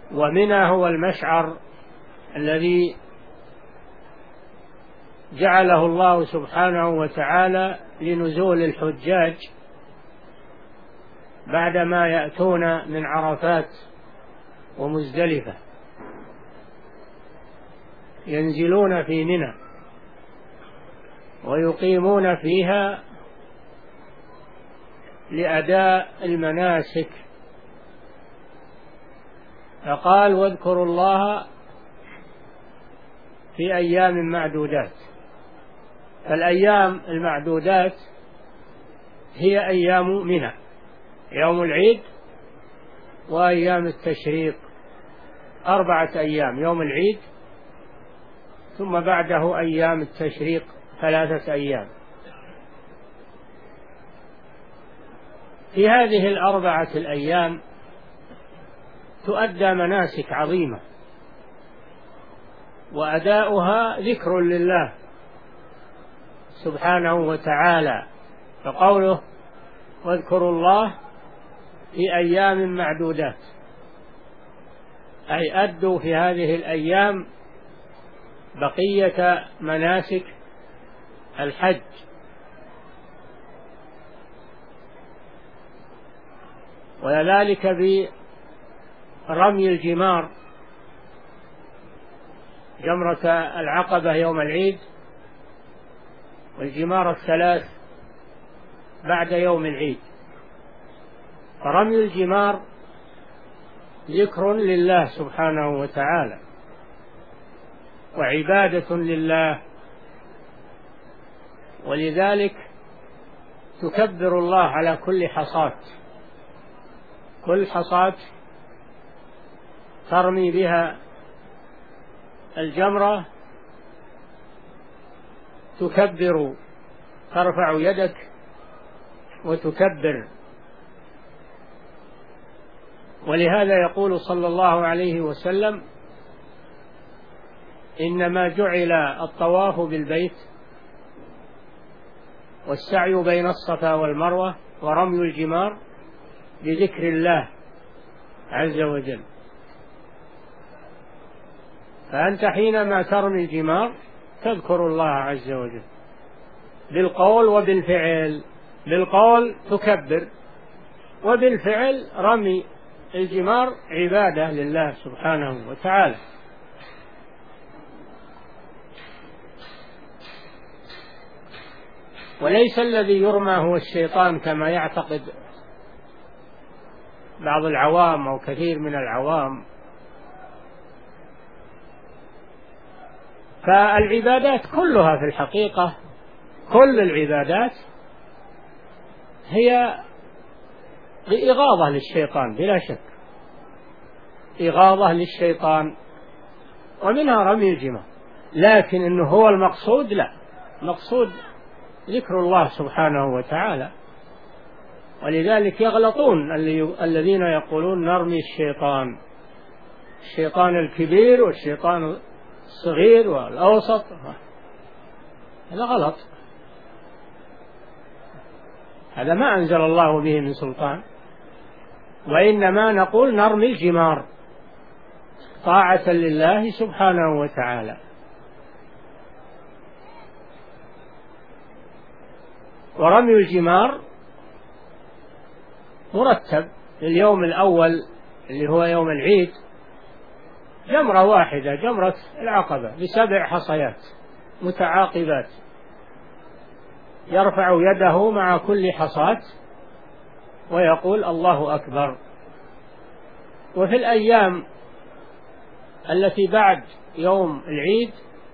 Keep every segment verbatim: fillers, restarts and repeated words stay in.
ومنى هو المشعر الذي جعله الله سبحانه وتعالى لنزول الحجاج بعدما يأتون من عرفات ومزدلفة، ينزلون في منى ويقيمون فيها لأداء المناسك. فقال واذكروا الله في أيام معدودات. فالأيام المعدودات هي أيام منى، يوم العيد وأيام التشريق، أربعة أيام: يوم العيد ثم بعده أيام التشريق ثلاثة أيام. في هذه الأربعة الأيام تؤدى مناسك عظيمة، وأداؤها ذكر لله سبحانه وتعالى. فقوله واذكروا الله في أيام معدودات، أي أدوا في هذه الأيام بقية مناسك الحج. وذلك برمي الجمار، جمرة العقبة يوم العيد، والجمار الثلاث بعد يوم العيد. فرمي الجمار ذكر لله سبحانه وتعالى وعبادة لله، ولذلك تكبر الله على كل حصاة، كل حصاة ترمي بها الجمرة تكبر، ترفع يدك وتكبر. ولهذا يقول صلى الله عليه وسلم إنما جعل الطواف بالبيت والسعي بين الصفا والمروة ورمي الجمار بذكر الله عز وجل. فأنت حينما ترمي الجمار تذكر الله عز وجل بالقول وبالفعل. بالقول تكبر، وبالفعل رمي الجمار عبادة لله سبحانه وتعالى. وليس الذي يرمى هو الشيطان كما يعتقد بعض العوام أو كثير من العوام. فالعبادات كلها في الحقيقة، كل العبادات هي إغاظة للشيطان بلا شك، إغاظة للشيطان، ومنها رمي الجمار. لكن إنه هو المقصود، لا، مقصود ذكر الله سبحانه وتعالى. ولذلك يغلطون الذين يقولون نرمي الشيطان، الشيطان الكبير والشيطان الصغير والأوسط. هذا غلط، هذا ما أنزل الله به من سلطان. وإنما نقول نرمي الجمار طاعة لله سبحانه وتعالى. ورمي الجمار مرتب. اليوم الأول اللي هو يوم العيد جمرة واحدة، جمرة العقبة، بسبع حصيات متعاقبات، يرفع يده مع كل حصاة ويقول الله أكبر. وفي الأيام التي بعد يوم العيد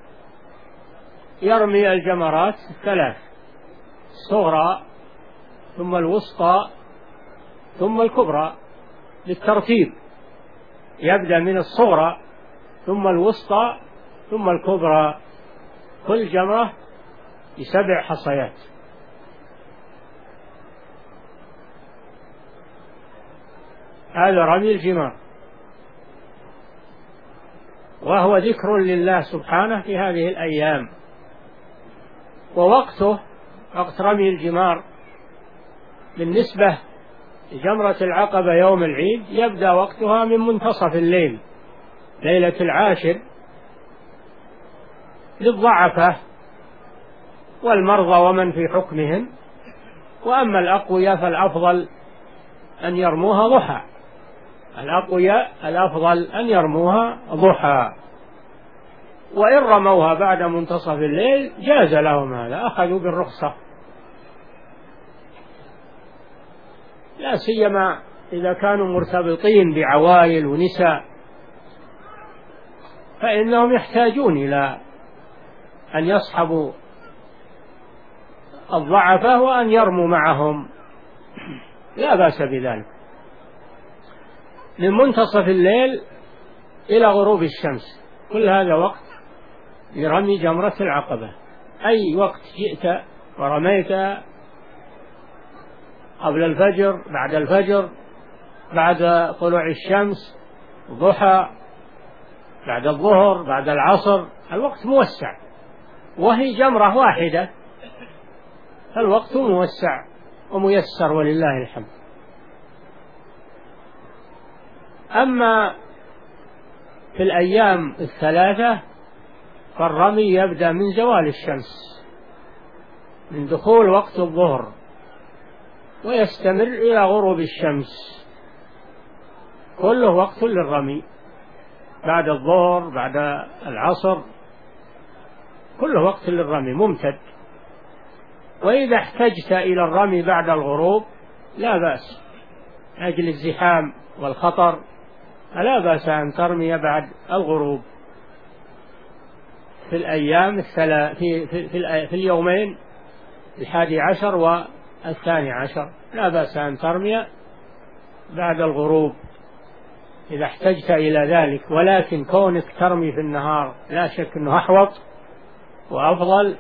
يرمي الجمرات الثلاث: الصغرى ثم الوسطى ثم الكبرى، بالترتيب، يبدأ من الصغرى ثم الوسطى ثم الكبرى، كل جمرة بسبع حصيات. هذا رمي الجمار، وهو ذكر لله سبحانه في هذه الأيام. ووقته، وقت رمي الجمار بالنسبة جمرة العقبة يوم العيد يبدأ وقتها من منتصف الليل ليلة العاشر للضعفة والمرضى ومن في حكمهم، وأما الأقوياء فالأفضل أن يرموها ضحى، الأقوياء الأفضل أن يرموها ضحى، وإن رموها بعد منتصف الليل جاز لهم هذا، أخذوا بالرخصة، لا سيما إذا كانوا مرتبطين بعوائل ونساء فإنهم يحتاجون إلى أن يصحبوا الضعفة وأن يرموا معهم، لا بأس بذلك، من منتصف الليل إلى غروب الشمس، كل هذا وقت لرمي جمرة العقبة. أي وقت جئت ورميت، قبل الفجر، بعد الفجر، بعد طلوع الشمس، ضحى، بعد الظهر، بعد العصر، الوقت موسع، وهي جمرة واحدة، فالوقت موسع وميسر ولله الحمد. أما في الأيام الثلاثة فالرمي يبدأ من زوال الشمس، من دخول وقت الظهر، ويستمر إلى غروب الشمس، كله وقت للرمي، بعد الظهر، بعد العصر، كله وقت للرمي ممتد. وإذا احتجت إلى الرمي بعد الغروب لا بأس، أجل الزحام والخطر لا بأس أن ترمي بعد الغروب في الأيام الثلاث في, في, في, في اليومين الحادي عشر والثاني عشر، لا بأس أن ترمي بعد الغروب إذا احتجت إلى ذلك، ولكن كونك ترمي في النهار لا شك أنه أحوط وأفضل،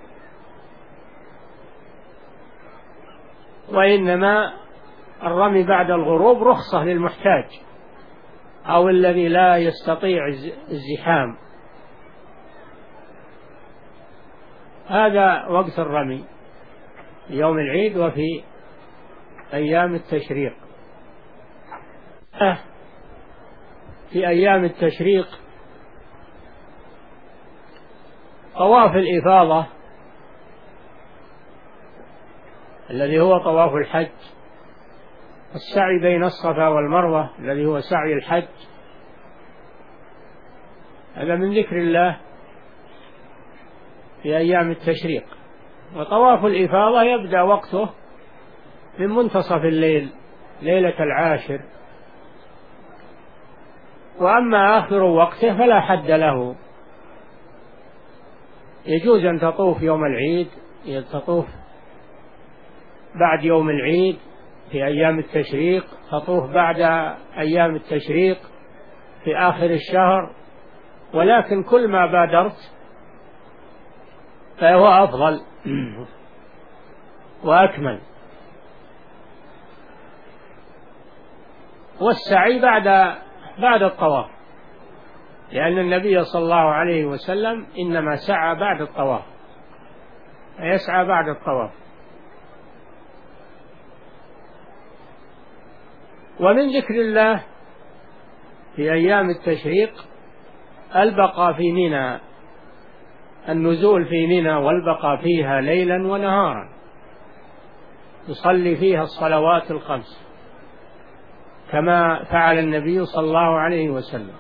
وإنما الرمي بعد الغروب رخصة للمحتاج أو الذي لا يستطيع الزحام. هذا وقت الرمي يوم العيد وفي أيام التشريق. في أيام التشريق طواف الإفاضة الذي هو طواف الحج، السعي بين الصفا والمروة الذي هو سعي الحج، هذا من ذكر الله في أيام التشريق. وطواف الإفاضة يبدأ وقته من منتصف الليل ليلة العاشر، وأما آخر وقته فلا حد له، يجوز أن تطوف يوم العيد، تطوف بعد يوم العيد في أيام التشريق، تطوف بعد أيام التشريق في آخر الشهر، ولكن كل ما بادرت فهو أفضل وأكمل. والسعي بعد بعد الطواف، لأن النبي صلى الله عليه وسلم إنما سعى بعد الطواف، فيسعى بعد الطواف. ومن ذكر الله في أيام التشريق البقاء في منى، النزول في منى والبقاء فيها ليلا ونهارا، يصلي فيها الصلوات الخمس كما فعل النبي صلى الله عليه وسلم.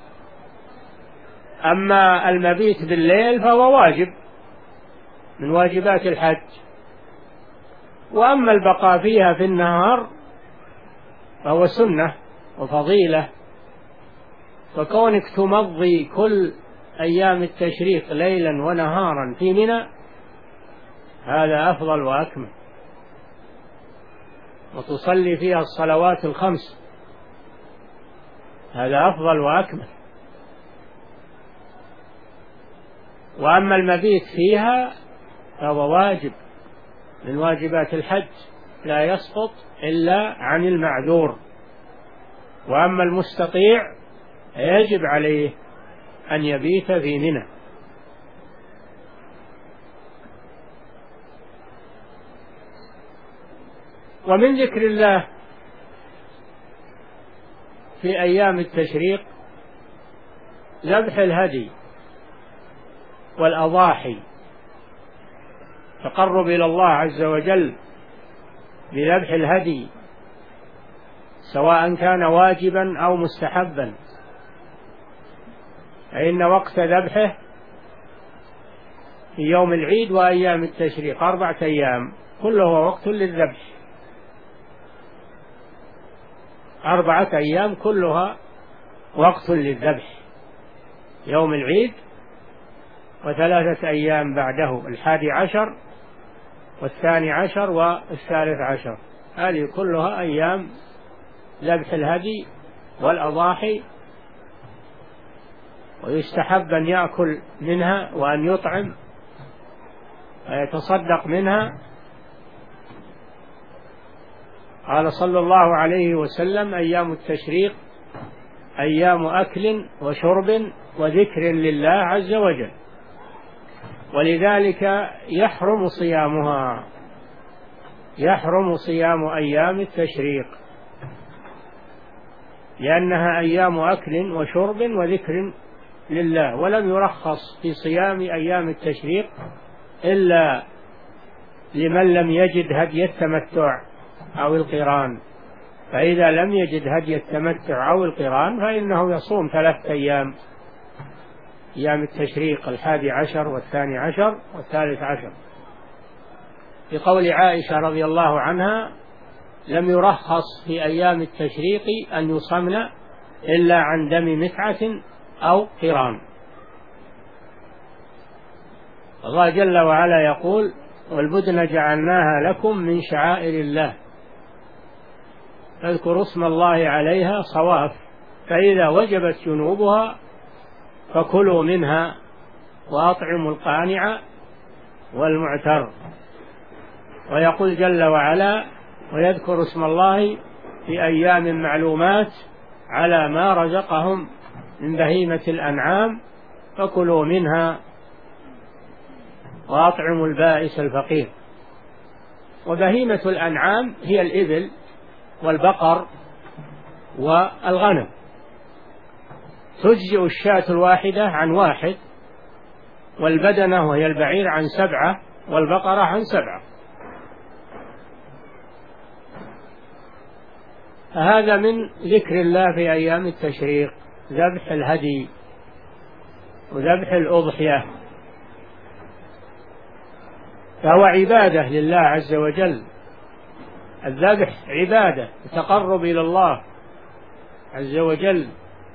أما المبيت بالليل فهو واجب من واجبات الحج، وأما البقاء فيها في النهار فهو سنة وفضيلة، فكونك تمضي كل أيام التشريق ليلا ونهارا في منى هذا أفضل وأكمل، وتصلي فيها الصلوات الخمس هذا أفضل وأكمل. وأما المبيت فيها فهو واجب من واجبات الحج لا يسقط إلا عن المعذور، وأما المستطيع يجب عليه أن يبيت في منى. ومن ذكر الله في أيام التشريق ذبح الهدي والأضاحي، تقرب إلى الله عز وجل بذبح الهدي سواء كان واجبا أو مستحبا، فإن وقت ذبحه في يوم العيد وأيام التشريق أربعة أيام كله وقت للذبح، أربعة أيام كلها وقت للذبح، يوم العيد وثلاثة أيام بعده الحادي عشر والثاني عشر والثالث عشر، هذه كلها أيام ذبح الهدي والأضاحي. ويستحب أن يأكل منها وأن يطعم ويتصدق منها. قال صلى الله عليه وسلم: أيام التشريق أيام أكل وشرب وذكر لله عز وجل، ولذلك يحرم صيامها، يحرم صيام أيام التشريق لأنها أيام أكل وشرب وذكر لله، ولم يرخص في صيام أيام التشريق إلا لمن لم يجد هدي التمتع أو القران، فإذا لم يجد هدي التمتع أو القران فإنه يصوم ثلاثة أيام، أيام التشريق الحادي عشر والثاني عشر والثالث عشر، بقول عائشة رضي الله عنها: لم يرخص في أيام التشريق أن يصمن إلا عن دم متعة أو قران. الله جل وعلا يقول: والبدن جعلناها لكم من شعائر الله فاذكروا اسم الله عليها صواف، فإذا وجبت جنوبها فكلوا منها وأطعموا القانع والمعتر. ويقول جل وعلا: ويذكر اسم الله في أيام معلومات على ما رزقهم من بهيمة الأنعام فكلوا منها وأطعموا البائس الفقير. وبهيمة الأنعام هي الإبل والبقر والغنم، تجزئ الشاة الواحدة عن واحد، والبدنة وهي البعير عن سبعة، والبقرة عن سبعة. فهذا من ذكر الله في أيام التشريق، ذبح الهدي وذبح الأضحية، فهو عبادة لله عز وجل، الذبح عبادة تقرب إلى الله عز وجل،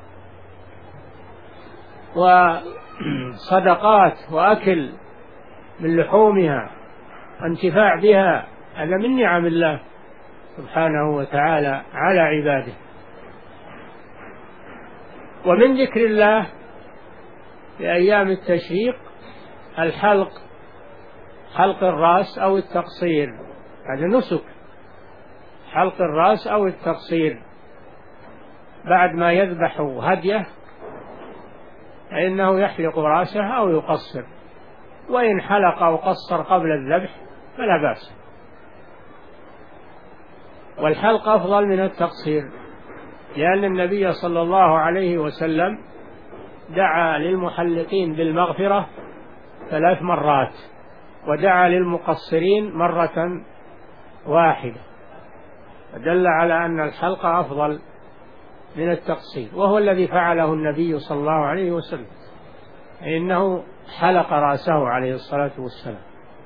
وصدقات وأكل من لحومها وانتفاع بها، هذا من نعم الله سبحانه وتعالى على عباده. ومن ذكر الله في أيام التشريق الحلق، حلق الرأس أو التقصير، هذا نسك، حلق الرأس أو التقصير بعد ما يذبح هديه فإنه يحلق رأسه أو يقصر، وإن حلق أو قصر قبل الذبح فلا بأس، والحلق أفضل من التقصير، لأن النبي صلى الله عليه وسلم دعا للمحلقين بالمغفرة ثلاث مرات، ودعا للمقصرين مرة واحدة، فدل على أن الحلق أفضل من التقصير، وهو الذي فعله النبي صلى الله عليه وسلم، إنه حلق رأسه عليه الصلاة والسلام.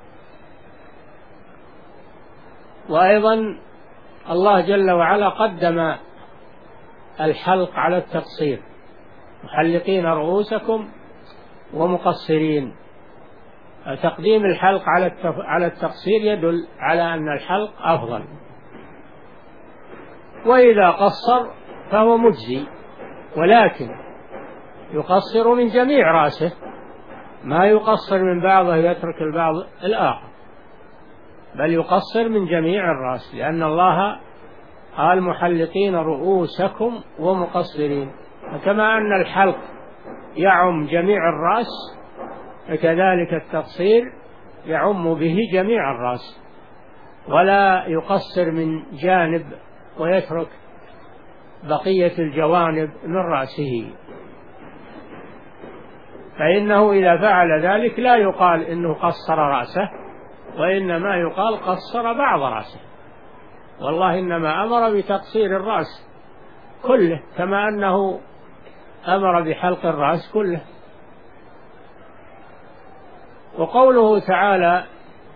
وأيضا الله جل وعلا قدم الحلق على التقصير: محلقين رؤوسكم ومقصرين. تقديم الحلق على التقصير يدل على أن الحلق أفضل، وإذا قصر فهو مجزي، ولكن يقصر من جميع رأسه، ما يقصر من بعضه يترك البعض الآخر، بل يقصر من جميع الرأس، لأن الله قال: محلقين رؤوسكم ومقصرين. فكما أن الحلق يعم جميع الرأس فكذلك التقصير يعم به جميع الرأس، ولا يقصر من جانب ويترك بقية الجوانب من رأسه، فإنه إذا فعل ذلك لا يقال إنه قصر رأسه، وإنما يقال قصر بعض رأسه. والله إنما أمر بتقصير الرأس كله، كما أنه أمر بحلق الرأس كله. وقوله تعالى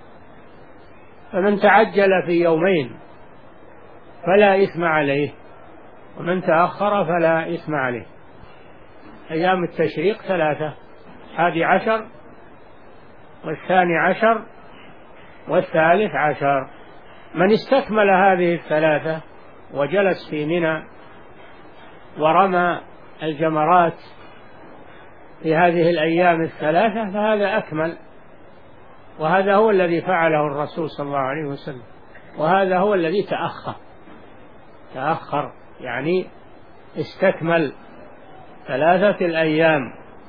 فمن تعجل في يومين فلا إثم عليه ومن تأخر فلا إثم عليه. أيام التشريق ثلاثة: الحادي عشر والثاني عشر والثالث عشر. من استكمل هذه الثلاثة وجلس في منى ورمى الجمرات في هذه الأيام الثلاثة فهذا أكمل، وهذا هو الذي فعله الرسول صلى الله عليه وسلم، وهذا هو الذي تأخر تأخر يعني استكمل ثلاثة الأيام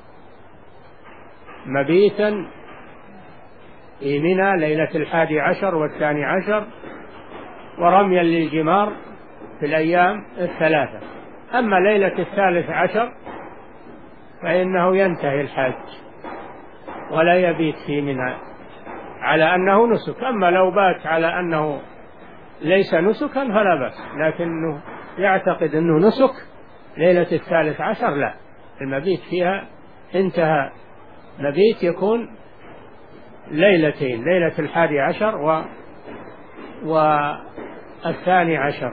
مبيتا في منى ليلة الحادي عشر والثاني عشر، ورميا للجمار في الأيام الثلاثة. أما ليلة الثالث عشر فإنه ينتهي الحج ولا يبيت في منى على أنه نسك. أما لو بات على أنه ليس نسكا فلا بأس، لكنه يعتقد أنه نسك ليلة الثالث عشر لا، المبيت فيها انتهى. مبيت يكون ليلتين: ليلة الحادي عشر و... والثاني عشر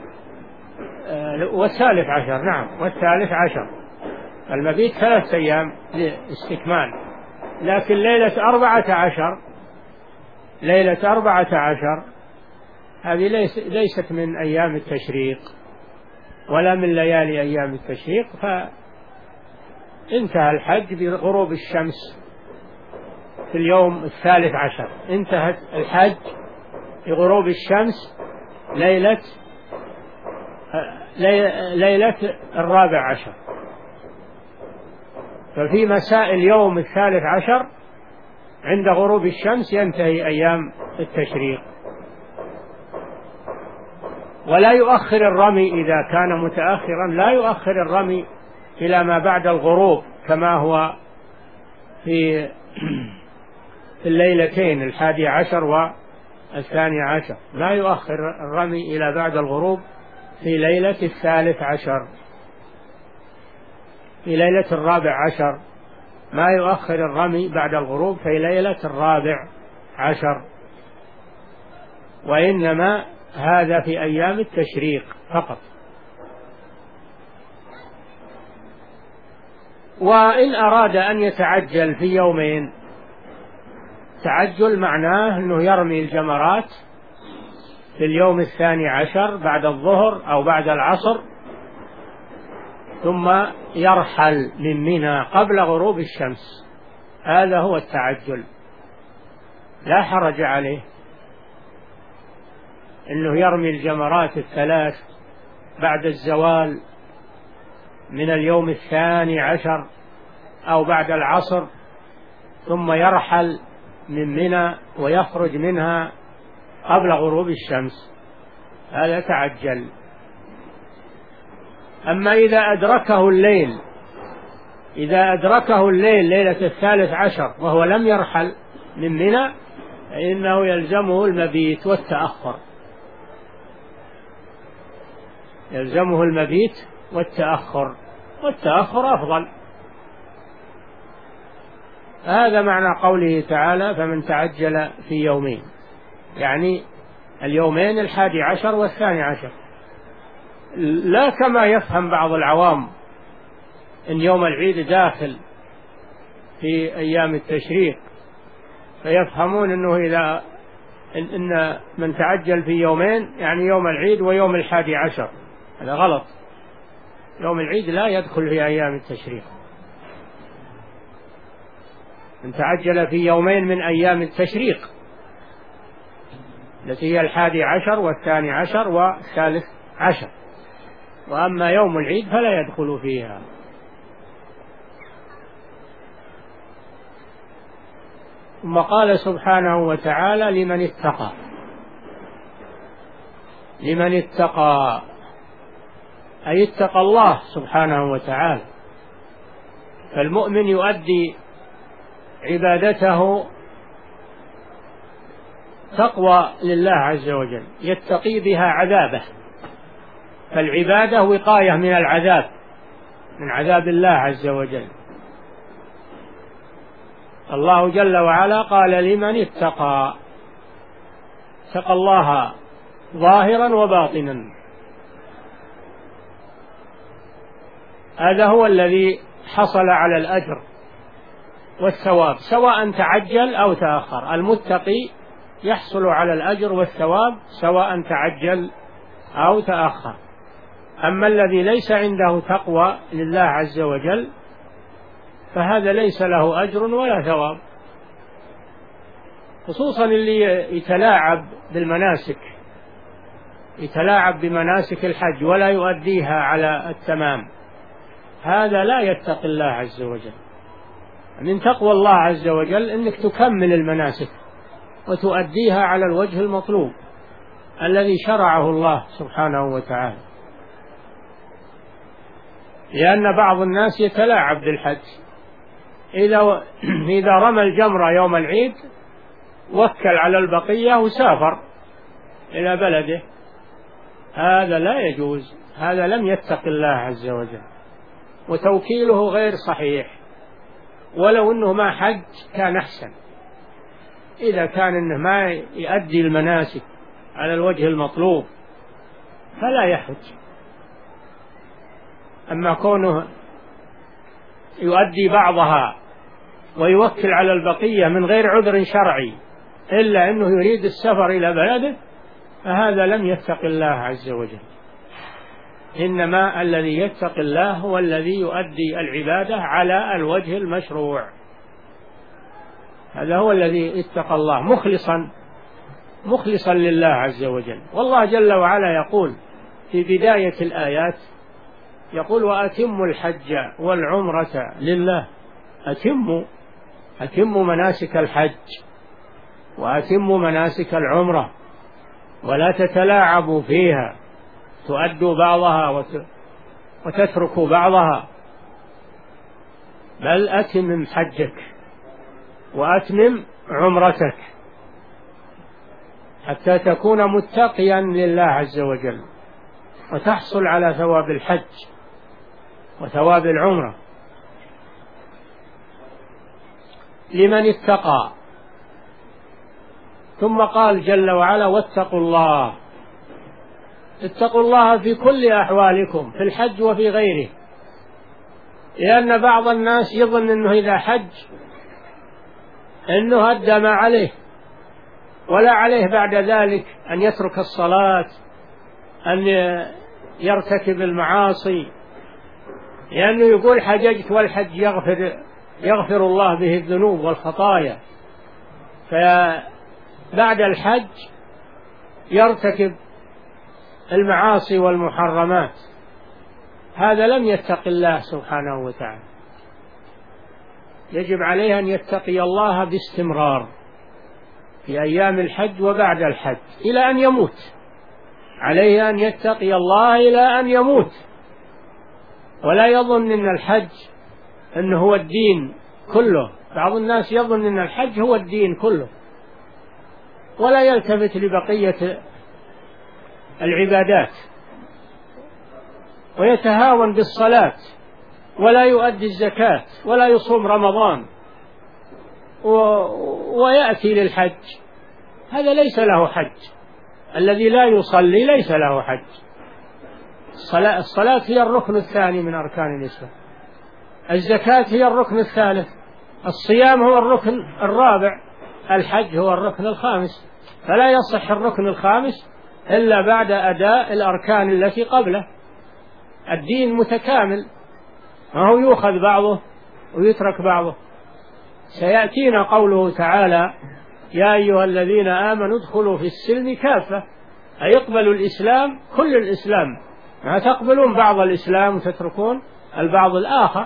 والثالث عشر. نعم، والثالث عشر. المبيت ثلاث أيام لاستكمال. لكن ليلة أربعة عشر ليلة أربعة عشر هذه ليس ليست من أيام التشريق ولا من ليالي أيام التشريق، فانتهى الحج بغروب الشمس في اليوم الثالث عشر. انتهت الحج بغروب الشمس ليلة ليلة الرابع عشر. ففي مساء اليوم الثالث عشر عند غروب الشمس ينتهي أيام التشريق. ولا يؤخر الرمي إذا كان متأخرا، لا يؤخر الرمي إلى ما بعد الغروب كما هو في الليلتين الحادي عشر والثاني عشر. لا يؤخر الرمي إلى بعد الغروب في ليلة الثالث عشر. في ليلة الرابع عشر ما يؤخر الرمي بعد الغروب في ليلة الرابع عشر، وإنما هذا في أيام التشريق فقط. وإن أراد أن يتعجل في يومين، تعجل معناه أنه يرمي الجمرات في اليوم الثاني عشر بعد الظهر أو بعد العصر، ثم يرحل من منى قبل غروب الشمس. هذا هو التعجل، لا حرج عليه أنه يرمي الجمرات الثلاث بعد الزوال من اليوم الثاني عشر أو بعد العصر، ثم يرحل من منى ويخرج منها قبل غروب الشمس. هذا تعجل. أما إذا أدركه الليل إذا أدركه الليل ليلة الثالث عشر وهو لم يرحل من منى فإنه يلزمه المبيت والتأخر يلزمه المبيت والتأخر والتأخر أفضل. هذا معنى قوله تعالى فمن تعجل في يومين، يعني اليومين الحادي عشر والثاني عشر، لا كما يفهم بعض العوام إن يوم العيد داخل في أيام التشريق، فيفهمون أنه إذا إن, إن من تعجل في يومين يعني يوم العيد ويوم الحادي عشر. هذا غلط. يوم العيد لا يدخل في أيام التشريق. من تعجل في يومين من أيام التشريق التي هي الحادي عشر والثاني عشر والثالث عشر، وأما يوم العيد فلا يدخل فيها. ثم قال سبحانه وتعالى لمن اتقى لمن اتقى أي اتقى الله سبحانه وتعالى. فالمؤمن يؤدي عبادته تقوى لله عز وجل، يتقي بها عذابه، فالعبادة وقاية من العذاب، من عذاب الله عز وجل. الله جل وعلا قال لمن اتقى، اتقى الله ظاهرا وباطنا. هذا هو الذي حصل على الأجر والثواب سواء تعجل أو تأخر. المتقي يحصل على الأجر والثواب سواء تعجل أو تأخر. أما الذي ليس عنده تقوى لله عز وجل فهذا ليس له أجر ولا ثواب، خصوصا اللي يتلاعب بالمناسك، يتلاعب بمناسك الحج ولا يؤديها على التمام، هذا لا يتقي الله عز وجل. من تقوى الله عز وجل أنك تكمل المناسك وتؤديها على الوجه المطلوب الذي شرعه الله سبحانه وتعالى. لأن بعض الناس يتلاعب بالحج، إذا إذا رمى الجمرة يوم العيد وكل على البقية وسافر إلى بلده، هذا لا يجوز، هذا لم يتق الله عز وجل، وتوكيله غير صحيح. ولو أنه ما حج كان أحسن، إذا كان أنه ما يؤدي المناسك على الوجه المطلوب فلا يحج. أما كونه يؤدي بعضها ويوكل على البقية من غير عذر شرعي إلا أنه يريد السفر إلى بلده فهذا لم يتق الله عز وجل. إنما الذي يتق الله هو الذي يؤدي العبادة على الوجه المشروع، هذا هو الذي اتقى الله مخلصا مخلصا لله عز وجل. والله جل وعلا يقول في بداية الآيات، يقول وأتموا الحج والعمرة لله. أتموا أتموا مناسك الحج وأتموا مناسك العمرة، ولا تتلاعبوا فيها، تؤدوا بعضها وتتركوا بعضها، بل أتمم حجك وأتمم عمرتك حتى تكون متقيا لله عز وجل وتحصل على ثواب الحج وثواب العمرة. لمن اتقى. ثم قال جل وعلا واتقوا الله. اتقوا الله في كل أحوالكم، في الحج وفي غيره، لأن بعض الناس يظن أنه إذا حج أنه أدى ما عليه، ولا عليه بعد ذلك أن يترك الصلاة، أن يرتكب المعاصي، لأنه يقول حججت والحج يغفر يغفر الله به الذنوب والخطايا، فبعد الحج يرتكب المعاصي والمحرمات. هذا لم يتق الله سبحانه وتعالى. يجب عليه أن يتقي الله باستمرار في أيام الحج وبعد الحج إلى أن يموت، عليه أن يتقي الله إلى أن يموت، ولا يظن أن الحج أنه هو الدين كله. بعض الناس يظن أن الحج هو الدين كله ولا يلتفت لبقية العبادات، ويتهاون بالصلاة ولا يؤدي الزكاة ولا يصوم رمضان و... ويأتي للحج. هذا ليس له حج. الذي لا يصلي ليس له حج. الصلاة, الصلاة هي الركن الثاني من أركان الإسلام، الزكاة هي الركن الثالث، الصيام هو الركن الرابع، الحج هو الركن الخامس. فلا يصح الركن الخامس إلا بعد أداء الأركان التي قبله. الدين متكامل، ما هو يؤخذ بعضه ويترك بعضه. سيأتينا قوله تعالى يا أيها الذين آمنوا ادخلوا في السلم كافة، أي يقبلوا الإسلام كل الإسلام، ما تقبلون بعض الإسلام وتتركون البعض الآخر.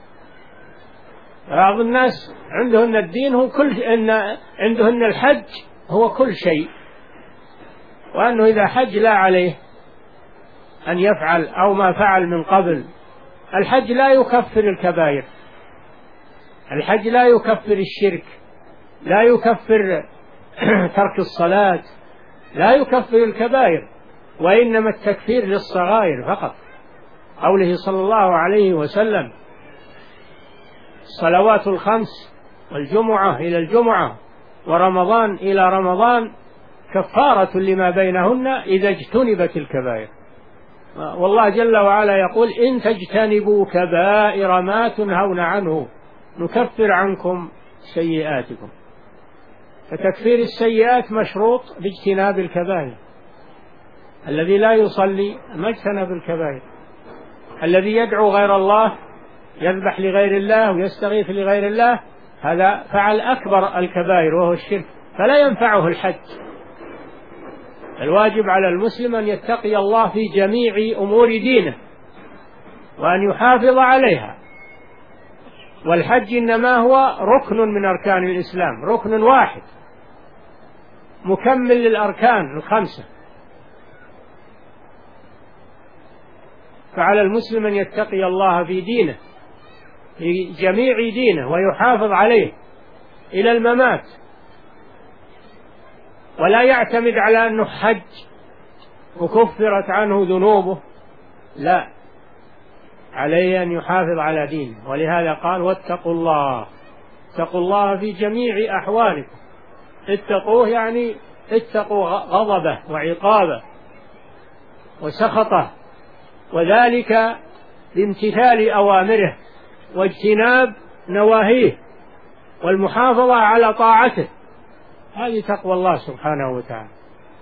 بعض الناس عندهن الدين هو كل إن عندهن الحج هو كل شيء، وأنه إذا حج لا عليه أن يفعل أو ما فعل من قبل. الحج لا يكفر الكبائر، الحج لا يكفر الشرك، لا يكفر ترك الصلاة، لا يكفر الكبائر، وإنما التكفير للصغائر فقط. قوله صلى الله عليه وسلم: الصلوات الخمس والجمعة إلى الجمعة ورمضان إلى رمضان كفارة لما بينهن إذا اجتنبت الكبائر. والله جل وعلا يقول: إن تجتنبوا كبائر ما تنهون عنه نكفر عنكم سيئاتكم. فتكفير السيئات مشروط باجتناب الكبائر. الذي لا يصلي ما اجتنب الكبائر، الذي يدعو غير الله، يذبح لغير الله ويستغيث لغير الله، هذا فعل أكبر الكبائر وهو الشرك، فلا ينفعه الحج. الواجب على المسلم أن يتقي الله في جميع أمور دينه وأن يحافظ عليها. والحج إنما هو ركن من أركان الإسلام، ركن واحد مكمل للأركان الخمسة. فعلى المسلم أن يتقي الله في دينه، في جميع دينه، ويحافظ عليه إلى الممات، ولا يعتمد على أنه حج وكفرت عنه ذنوبه، لا، عليه أن يحافظ على دينه. ولهذا قال: واتقوا الله، اتقوا الله في جميع أحوالكم. اتقوه يعني اتقوا غضبه وعقابه وسخطه، وذلك بامتثال أوامره واجتناب نواهيه والمحافظة على طاعته. هذه تقوى الله سبحانه وتعالى.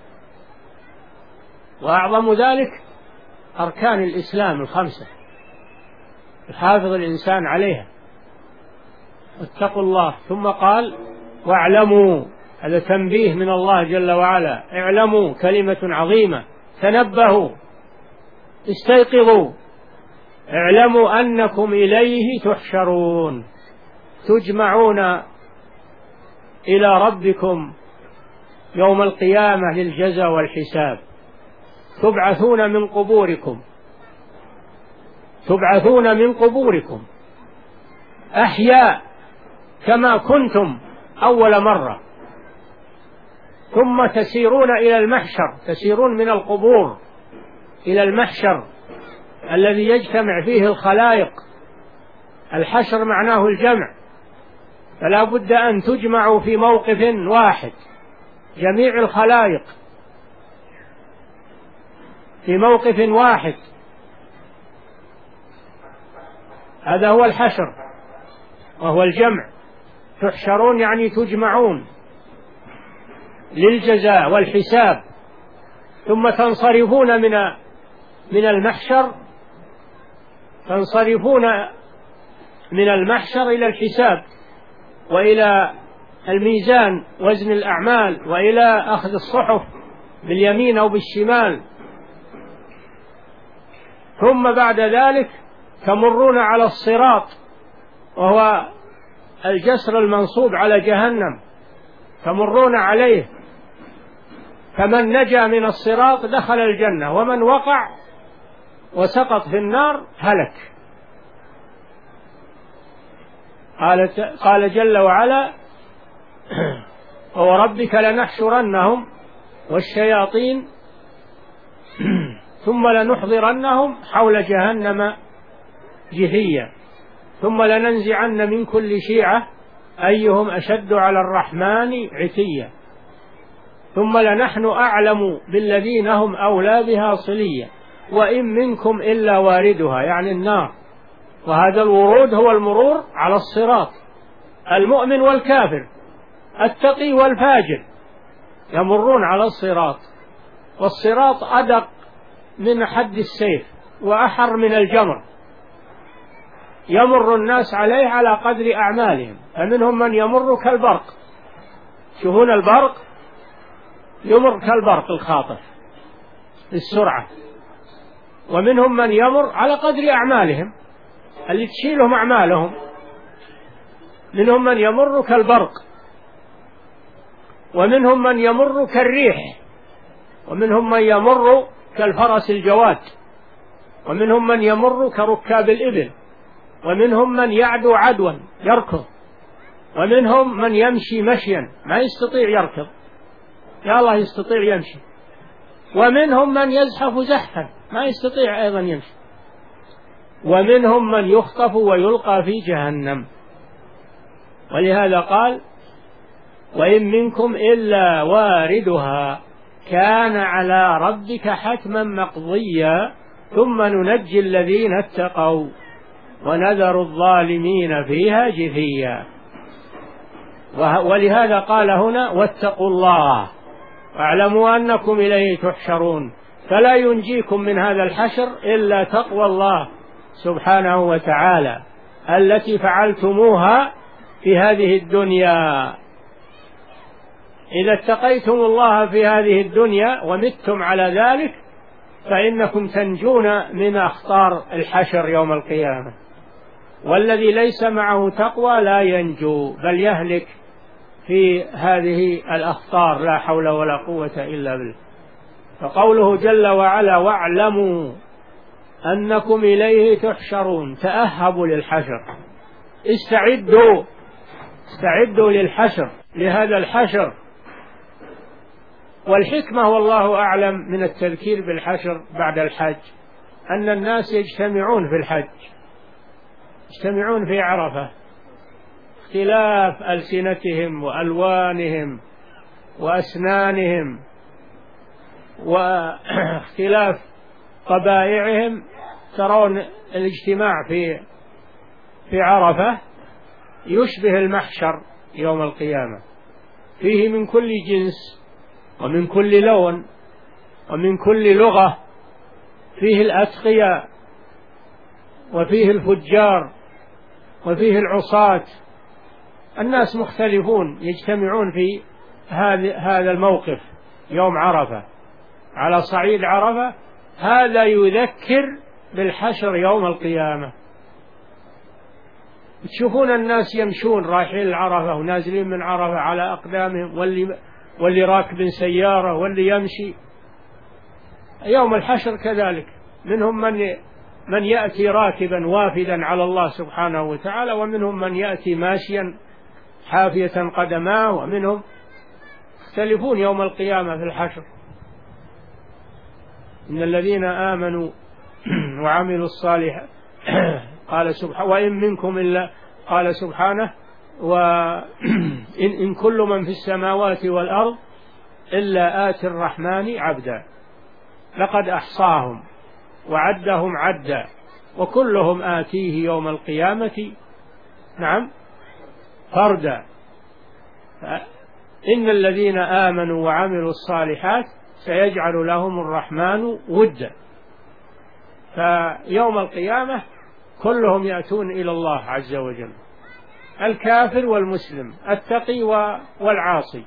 وأعظم ذلك أركان الإسلام الخمسة يحافظ الإنسان عليها. اتقوا الله. ثم قال: واعلموا، هذا تنبيه من الله جل وعلا: اعلموا، كلمة عظيمة، تنبهوا، استيقظوا، اعلموا أنكم إليه تحشرون، تجمعون إلى ربكم يوم القيامة للجزاء والحساب، تبعثون من قبوركم، تبعثون من قبوركم أحياء كما كنتم أول مرة، ثم تسيرون إلى المحشر، تسيرون من القبور إلى المحشر الذي يجتمع فيه الخلائق. الحشر معناه الجمع، فلا بد أن تجمعوا في موقف واحد، جميع الخلائق في موقف واحد، هذا هو الحشر وهو الجمع. تحشرون يعني تجمعون للجزاء والحساب، ثم تنصرفون من من المحشر، تنصرفون من المحشر إلى الحساب وإلى الميزان وزن الأعمال وإلى أخذ الصحف باليمين أو بالشمال. ثم بعد ذلك تمرون على الصراط، وهو الجسر المنصوب على جهنم، تمرون عليه، فمن نجا من الصراط دخل الجنة، ومن وقع وسقط في النار هلك. قال, قال جل وعلا: ووربك لنحشرنهم والشياطين ثم لنحضرنهم حول جهنم جثيا ثم لننزعن من كل شيعة أيهم أشد على الرحمن عتيا ثم لنحن أعلم بالذين هم أولى بها صليا وإن منكم إلا واردها، يعني النار. وهذا الورود هو المرور على الصراط، المؤمن والكافر، التقي والفاجر يمرون على الصراط، والصراط أدق من حد السيف وأحر من الجمر، يمر الناس عليه على قدر أعمالهم، فمنهم من يمر كالبرق، شوفون البرق يمر كالبرق الخاطف بالسرعة، ومنهم من يمر على قدر أعمالهم اللي تشيلهم أعمالهم، منهم من يمر كالبرق، ومنهم من يمر كالريح، ومنهم من يمر كالفرس الجواد ومنهم من يمر كركاب الإبل، ومنهم من يعدو عدوا يركض، ومنهم من يمشي مشيا ما يستطيع يركض، يا الله يستطيع يمشي، ومنهم من يزحف زحفا ما يستطيع أيضا يمشي، ومنهم من يخطف ويلقى في جهنم. ولهذا قال: وإن منكم إلا واردها كان على ربك حتما مقضيا ثم ننجي الذين اتقوا ونذر الظالمين فيها جثيا. ولهذا قال هنا: واتقوا الله واعلموا أنكم إليه تحشرون. فلا ينجيكم من هذا الحشر إلا تقوى الله سبحانه وتعالى التي فعلتموها في هذه الدنيا. إذا اتقيتم الله في هذه الدنيا ومتم على ذلك فإنكم تنجون من أخطار الحشر يوم القيامة. والذي ليس معه تقوى لا ينجو بل يهلك في هذه الأخطار، لا حول ولا قوة إلا بالله. فقوله جل وعلا: واعلموا أنكم إليه تحشرون، تأهبوا للحشر، استعدوا استعدوا للحشر، لهذا الحشر. والحكمة والله أعلم من التذكير بالحشر بعد الحج أن الناس يجتمعون في الحج، يجتمعون في عرفة، اختلاف ألسنتهم وألوانهم وأسنانهم واختلاف طبائعهم، ترون الاجتماع في في عرفة يشبه المحشر يوم القيامة، فيه من كل جنس ومن كل لون ومن كل لغة، فيه الأتقياء وفيه الفجار وفيه العصاة، الناس مختلفون يجتمعون في هذا الموقف يوم عرفة على صعيد عرفة. هذا يذكر بالحشر يوم القيامة. تشوفون الناس يمشون رايحين العرفة ونازلين من عرفة على أقدامهم، واللي واللي راكب سيارة واللي يمشي. يوم الحشر كذلك، منهم من من يأتي راكبا وافدا على الله سبحانه وتعالى، ومنهم من يأتي ماشيا حافية قدماه، ومنهم يختلفون يوم القيامة في الحشر. إن الذين آمنوا وعملوا الصالحات قال سبحانه: وإن منكم إلا قال سبحانه: وإن إن كل من في السماوات والأرض إلا آتي الرحمن عبدا لقد أحصاهم وعدهم عدا وكلهم آتيه يوم القيامة نعم فردا. إن الذين آمنوا وعملوا الصالحات سيجعل لهم الرحمن ودا. فيوم القيامة كلهم يأتون إلى الله عز وجل، الكافر والمسلم، التقي والعاصي،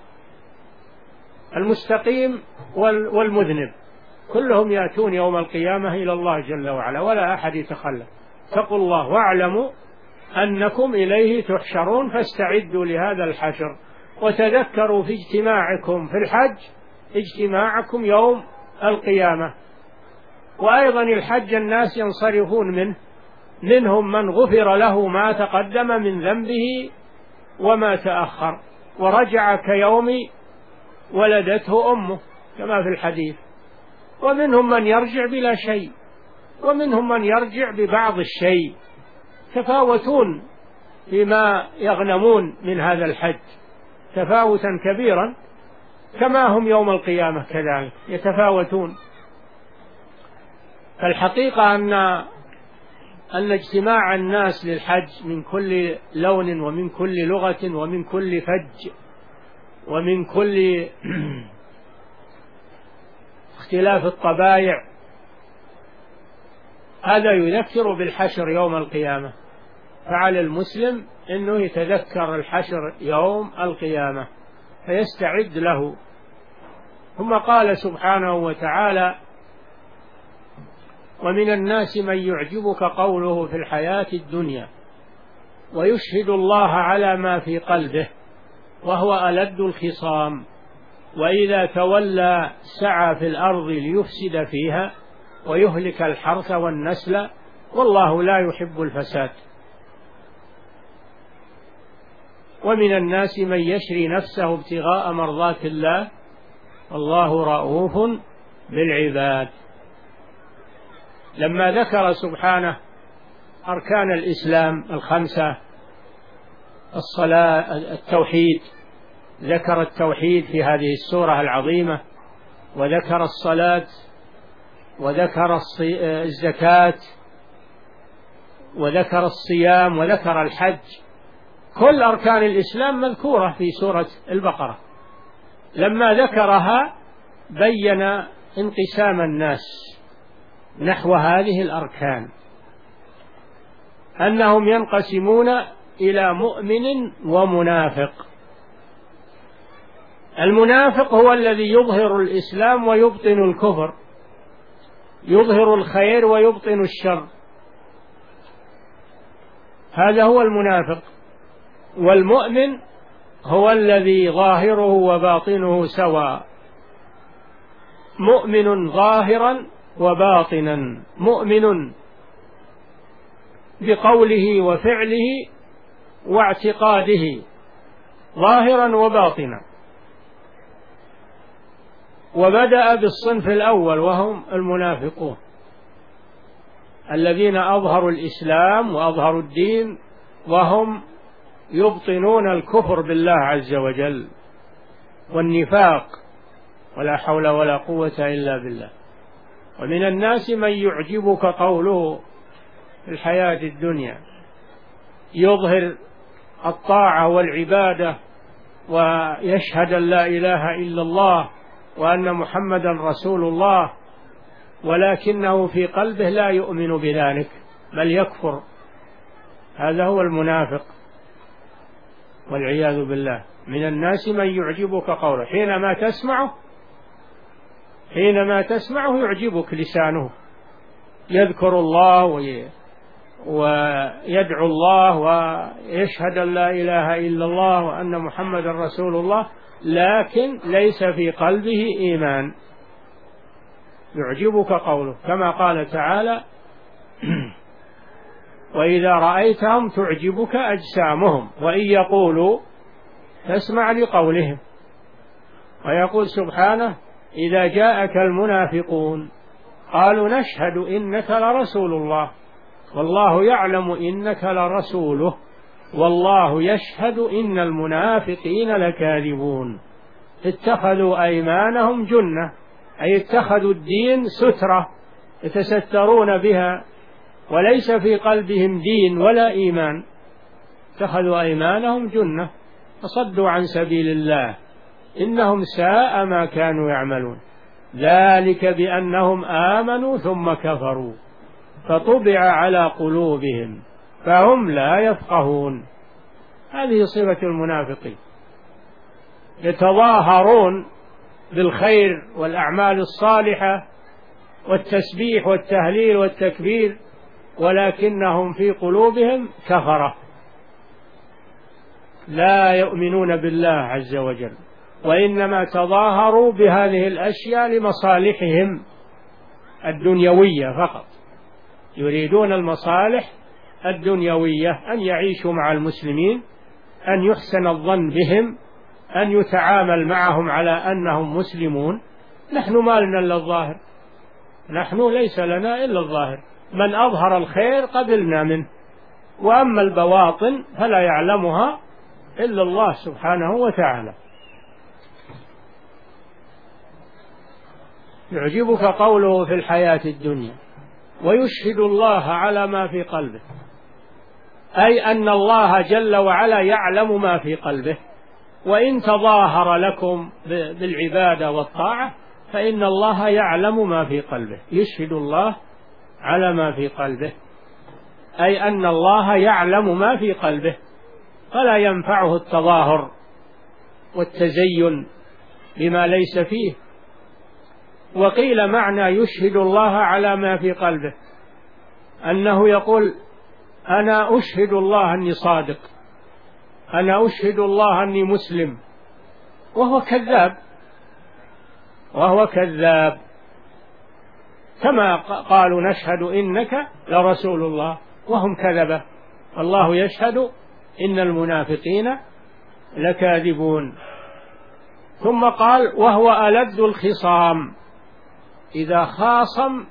المستقيم والمذنب، كلهم يأتون يوم القيامة إلى الله جل وعلا، ولا أحد يتخلف. اتقوا الله واعلموا أنكم إليه تحشرون، فاستعدوا لهذا الحشر، وتذكروا في اجتماعكم في الحج اجتماعكم يوم القيامة. وأيضا الحج الناس ينصرفون منه، منهم من غفر له ما تقدم من ذنبه وما تأخر ورجع كيوم ولدته أمه كما في الحديث، ومنهم من يرجع بلا شيء، ومنهم من يرجع ببعض الشيء، تفاوتون فيما يغنمون من هذا الحج تفاوتا كبيرا، كما هم يوم القيامة كذلك يتفاوتون. فالحقيقة أن أن اجتماع الناس للحج من كل لون ومن كل لغة ومن كل فج ومن كل اختلاف الطبائع، هذا يذكر بالحشر يوم القيامة. فعلى المسلم أنه يتذكر الحشر يوم القيامة فيستعد له. ثم قال سبحانه وتعالى: ومن الناس من يعجبك قوله في الحياة الدنيا ويشهد الله على ما في قلبه وهو ألد الخصام وإذا تولى سعى في الأرض ليفسد فيها ويهلك الحرث والنسل، والله لا يحب الفساد. ومن الناس من يشري نفسه ابتغاء مرضات الله والله رؤوف بالعباد. لما ذكر سبحانه أركان الإسلام الخمسة، الصلاة، التوحيد، ذكر التوحيد في هذه السورة العظيمة، وذكر الصلاة، وذكر الزكاة، وذكر الصيام، وذكر الحج. كل أركان الإسلام مذكورة في سورة البقرة. لما ذكرها بين انقسام الناس نحو هذه الأركان، أنهم ينقسمون إلى مؤمن ومنافق. المنافق هو الذي يظهر الإسلام ويبطن الكفر، يظهر الخير ويبطن الشر، هذا هو المنافق. والمؤمن هو الذي ظاهره وباطنه سواء، مؤمن ظاهرا وباطنا، مؤمن بقوله وفعله واعتقاده ظاهرا وباطنا. وبدأ بالصنف الأول وهم المنافقون الذين أظهروا الإسلام وأظهروا الدين وهم يبطنون الكفر بالله عز وجل والنفاق، ولا حول ولا قوة إلا بالله. ومن الناس من يعجبك قوله في الحياة الدنيا، يظهر الطاعة والعبادة ويشهد أن لا إله إلا الله وأن محمدا رسول الله، ولكنه في قلبه لا يؤمن بذلك بل يكفر. هذا هو المنافق والعياذ بالله. من الناس من يعجبك قوله، حينما تسمعه حينما تسمعه يعجبك لسانه، يذكر الله ويدعو الله ويشهد أن لا إله إلا الله وأن محمدا رسول الله، لكن ليس في قلبه إيمان. يعجبك قوله كما قال تعالى: وإذا رأيتهم تعجبك أجسامهم وإن يقولوا تسمع لقولهم. ويقول سبحانه: إذا جاءك المنافقون قالوا نشهد إنك لرسول الله والله يعلم إنك لرسوله والله يشهد إن المنافقين لكاذبون. اتخذوا أيمانهم جنة، أي اتخذوا الدين سترة يتسترون بها، وليس في قلبهم دين ولا إيمان. اتخذوا أيمانهم جنة فصدوا عن سبيل الله إنهم ساء ما كانوا يعملون، ذلك بأنهم آمنوا ثم كفروا فطبع على قلوبهم فهم لا يفقهون. هذه صفة المنافقين، يتظاهرون بالخير والأعمال الصالحة والتسبيح والتهليل والتكبير، ولكنهم في قلوبهم كفرة لا يؤمنون بالله عز وجل، وإنما تظاهروا بهذه الأشياء لمصالحهم الدنيوية فقط، يريدون المصالح الدنيوية، أن يعيشوا مع المسلمين، أن يحسن الظن بهم، أن يتعامل معهم على أنهم مسلمون. نحن ما لنا إلا الظاهر، نحن ليس لنا إلا الظاهر، من أظهر الخير قبلنا منه، وأما البواطن فلا يعلمها إلا الله سبحانه وتعالى. يعجبك قوله في الحياة الدنيا ويشهد الله على ما في قلبه، أي أن الله جل وعلا يعلم ما في قلبه، وإن تظاهر لكم بالعبادة والطاعة فإن الله يعلم ما في قلبه. يشهد الله على ما في قلبه، أي أن الله يعلم ما في قلبه، فلا ينفعه التظاهر والتزين بما ليس فيه. وقيل معنى يشهد الله على ما في قلبه أنه يقول: أنا أشهد الله أني صادق، أنا أشهد الله أني مسلم، وهو كذاب، وهو كذاب. كما قالوا نشهد إنك لرسول الله وهم كذبة، والله يشهد إن المنافقين لكاذبون. ثم قال وهو ألد الخصام، إذا خاصم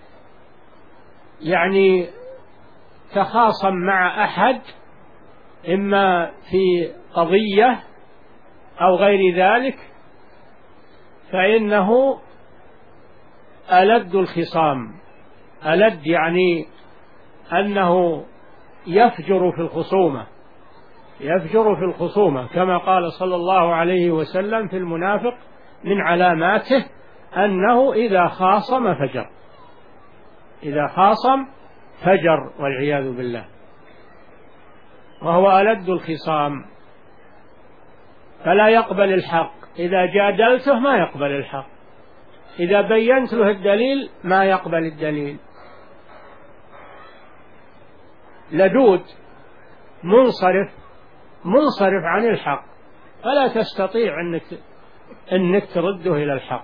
يعني تخاصم مع أحد إما في قضية أو غير ذلك فإنه ألد الخصام. ألد يعني أنه يفجر في الخصومة، يفجر في الخصومة كما قال صلى الله عليه وسلم في المنافق من علاماته أنه إذا خاصم فجر، إذا خاصم فجر والعياذ بالله. وهو ألد الخصام فلا يقبل الحق، إذا جادلته ما يقبل الحق، إذا بينت له الدليل ما يقبل الدليل. لدود منصرف منصرف عن الحق، فلا تستطيع أنك, أنك ترده إلى الحق.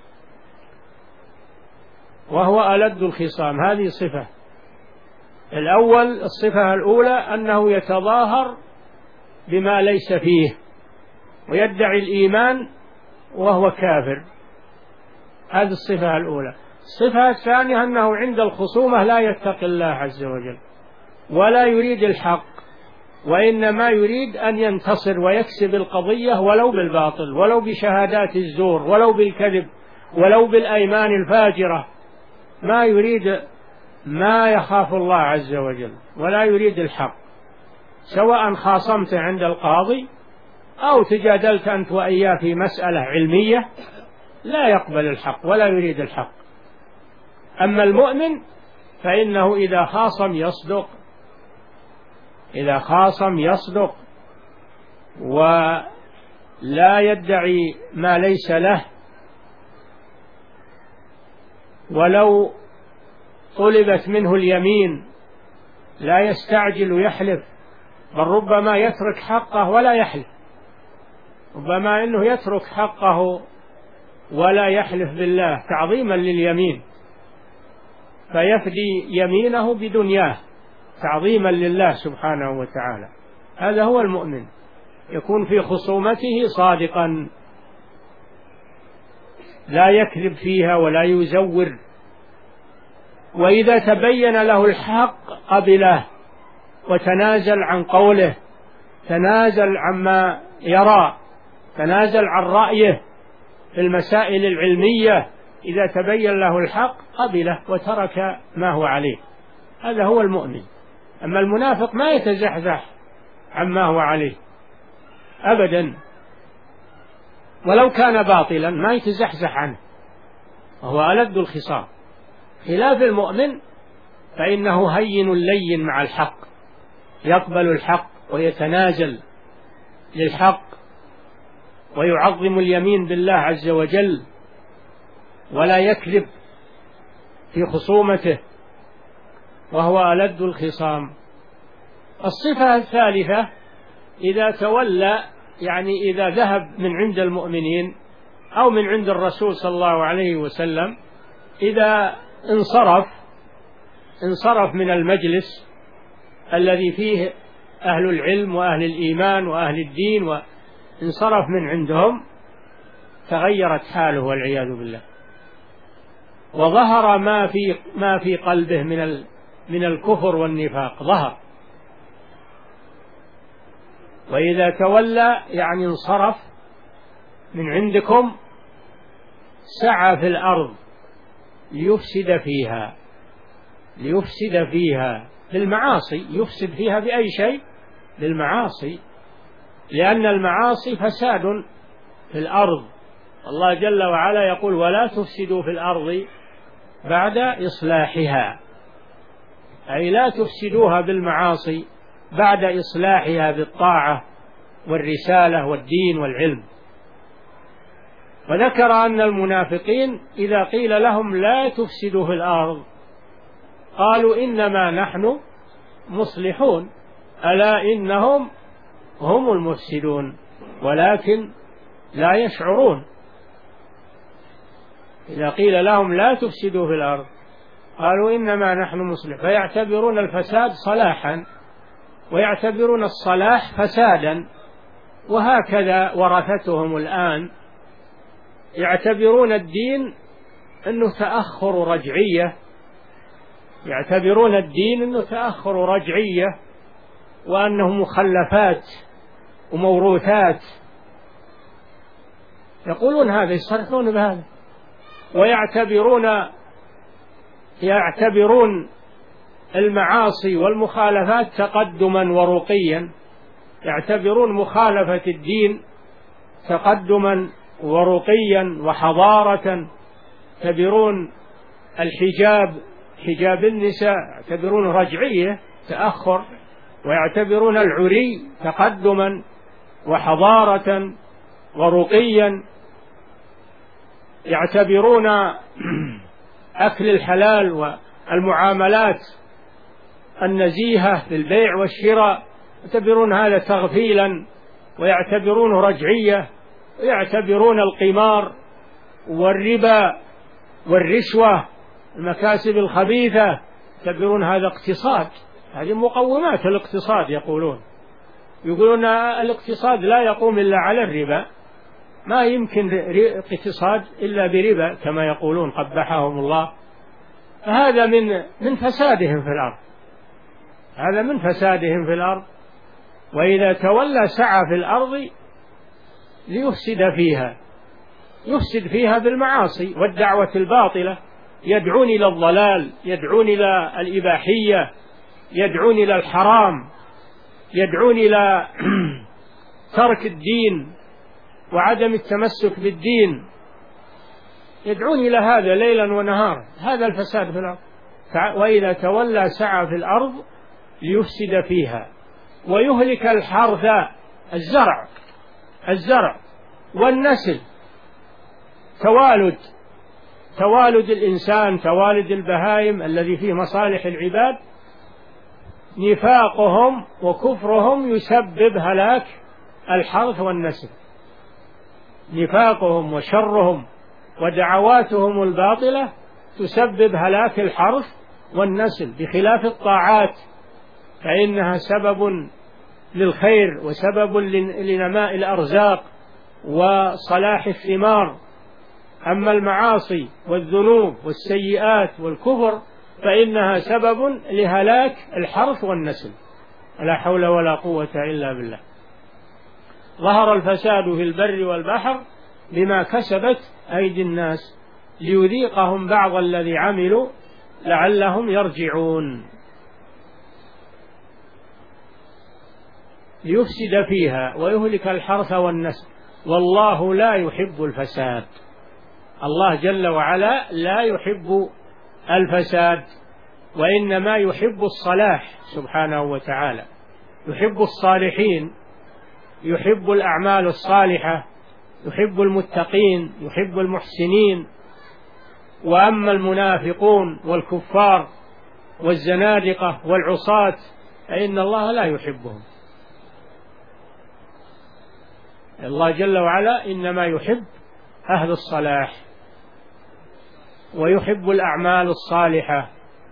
وهو ألد الخصام، هذه صفة. الأول الصفة الأولى أنه يتظاهر بما ليس فيه ويدعي الإيمان وهو كافر، هذه الصفة الأولى. الصفة الثانية أنه عند الخصومة لا يتقي الله عز وجل ولا يريد الحق، وإنما يريد أن ينتصر ويكسب القضية ولو بالباطل، ولو بشهادات الزور، ولو بالكذب، ولو بالأيمان الفاجرة. ما يريد، ما يخاف الله عز وجل ولا يريد الحق، سواء خاصمت عند القاضي أو تجادلت أنت وإياه في مسألة علمية، لا يقبل الحق ولا يريد الحق. أما المؤمن فإنه إذا خاصم يصدق، إذا خاصم يصدق ولا يدعي ما ليس له، ولو طلبت منه اليمين لا يستعجل يحلف، بل ربما يترك حقه ولا يحلف، ربما أنه يترك حقه ولا يحلف بالله تعظيما لليمين، فيفدي يمينه بدنياه تعظيما لله سبحانه وتعالى. هذا هو المؤمن، يكون في خصومته صادقا لا يكذب فيها ولا يزور، وإذا تبين له الحق قبله وتنازل عن قوله، تنازل عما يرى، تنازل عن رأيه في المسائل العلمية، إذا تبين له الحق قبله وترك ما هو عليه. هذا هو المؤمن. أما المنافق ما يتزحزح عما هو عليه أبدا، ولو كان باطلا ما يتزحزح عنه، وهو ألد الخصام. خلاف المؤمن فإنه هين لين مع الحق، يقبل الحق ويتنازل للحق ويعظم اليمين بالله عز وجل ولا يكذب في خصومته، وهو ألد الخصام. الصفة الثالثة إذا تولى، يعني إذا ذهب من عند المؤمنين أو من عند الرسول صلى الله عليه وسلم، إذا انصرف انصرف من المجلس الذي فيه أهل العلم وأهل الإيمان وأهل الدين، وانصرف من عندهم، تغيرت حاله والعياذ بالله، وظهر ما في ما في قلبه من من الكفر والنفاق ظهر. وإذا تولى يعني انصرف من عندكم، سعى في الأرض ليفسد فيها، ليفسد فيها بالمعاصي. يفسد فيها بأي شيء؟ بالمعاصي، لأن المعاصي فساد في الأرض. الله جل وعلا يقول ولا تفسدوا في الأرض بعد إصلاحها، أي لا تفسدوها بالمعاصي بعد إصلاحها بالطاعة والرسالة والدين والعلم. وذكر أن المنافقين إذا قيل لهم لا تفسدوا في الأرض قالوا إنما نحن مصلحون، ألا إنهم هم المفسدون ولكن لا يشعرون. إذا قيل لهم لا تفسدوا في الأرض قالوا إنما نحن مصلحون، فيعتبرون الفساد صلاحا ويعتبرون الصلاح فسادا. وهكذا ورثتهم الآن يعتبرون الدين أنه تأخر رجعية، يعتبرون الدين أنه تأخر رجعية وأنه مخلفات وموروثات، يقولون هذا، يصرحون بهذا. ويعتبرون يعتبرون المعاصي والمخالفات تقدما ورقيا، يعتبرون مخالفة الدين تقدما ورقيا وحضارة، يعتبرون الحجاب حجاب النساء يعتبرون رجعية تأخر، ويعتبرون العري تقدما وحضارة ورقيا، يعتبرون أكل الحلال والمعاملات النزيهة في البيع والشراء يعتبرون هذا تغفيلا ويعتبرونه رجعية، ويعتبرون القمار والربا والرشوة المكاسب الخبيثة يعتبرون هذا اقتصاد. هذه مقومات الاقتصاد، يقولون يقولون الاقتصاد لا يقوم إلا على الربا، ما يمكن اقتصاد إلا بربا كما يقولون قبحهم الله. فهذا من من فسادهم في الأرض، هذا من فسادهم في الأرض. وإذا تولى سعى في الأرض ليفسد فيها، يفسد فيها بالمعاصي والدعوة الباطلة، يدعون إلى الضلال، يدعون إلى الإباحية، يدعون إلى الحرام، يدعون إلى ترك الدين وعدم التمسك بالدين، يدعون إلى هذا ليلا ونهارا. هذا الفساد في الأرض. وإذا تولى سعى في الأرض ليفسد فيها ويهلك الحرث، الزرع الزرع والنسل، توالد توالد الإنسان، توالد البهائم الذي فيه مصالح العباد. نفاقهم وكفرهم يسبب هلاك الحرث والنسل، نفاقهم وشرهم ودعواتهم الباطلة تسبب هلاك الحرث والنسل، بخلاف الطاعات فإنها سبب للخير وسبب لنماء الأرزاق وصلاح الثمار. أما المعاصي والذنوب والسيئات والكفر فإنها سبب لهلاك الحرث والنسل. لا حول ولا قوة إلا بالله. ظهر الفساد في البر والبحر بما كسبت أيدي الناس ليذيقهم بعض الذي عملوا لعلهم يرجعون. ليفسد فيها ويهلك الحرث والنسل والله لا يحب الفساد. الله جل وعلا لا يحب الفساد، وإنما يحب الصلاح سبحانه وتعالى، يحب الصالحين، يحب الأعمال الصالحة، يحب المتقين، يحب المحسنين. وأما المنافقون والكفار والزنادقة والعصاة فإن الله لا يحبهم. الله جل وعلا إنما يحب أهل الصلاح ويحب الأعمال الصالحة،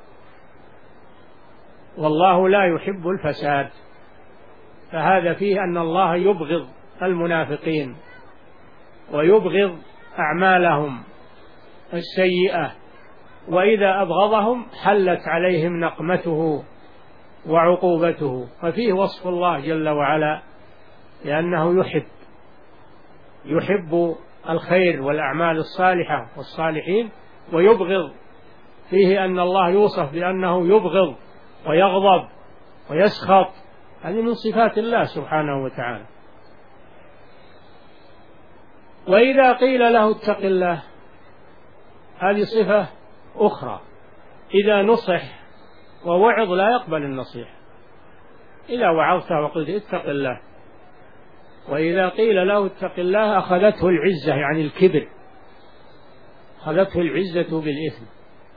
والله لا يحب الفساد. فهذا فيه أن الله يبغض المنافقين ويبغض أعمالهم السيئة، وإذا أبغضهم حلت عليهم نقمته وعقوبته. ففيه وصف الله جل وعلا لأنه يحب يحب الخير والأعمال الصالحة والصالحين، ويبغض فيه أن الله يوصف بأنه يبغض ويغضب ويسخط. هذه من صفات الله سبحانه وتعالى. وإذا قيل له اتق الله، هذه صفة أخرى. إذا نصح ووعظ لا يقبل النصيحة. إذا وعظته وقلت اتق الله، وإذا قيل له اتق الله أخذته العزة، يعني الكبر، أخذته العزة بالإثم،